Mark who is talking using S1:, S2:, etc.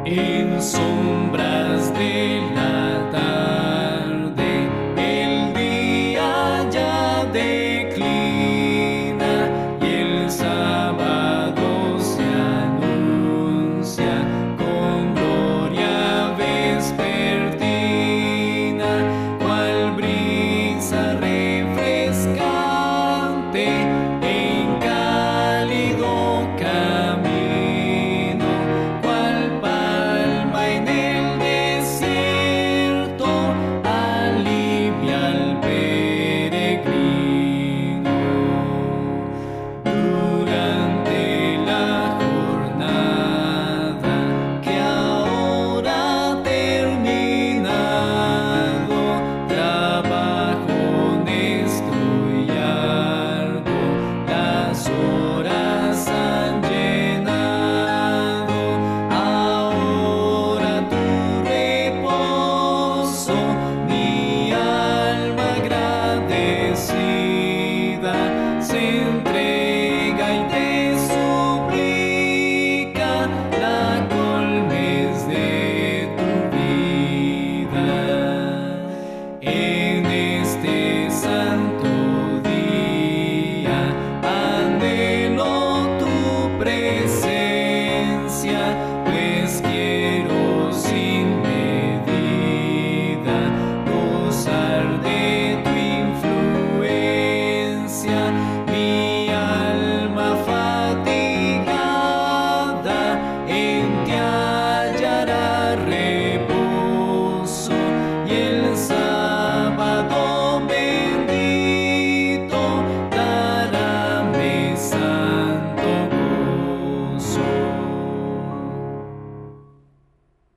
S1: En sombras de la tarde, el día ya declina y el sábado se anuncia con gloria vespertina, cual brisa refrescante en cálido camino. Se entrega y te suplica, la colmes de tu vida. En este santo día anhelo tu presencia.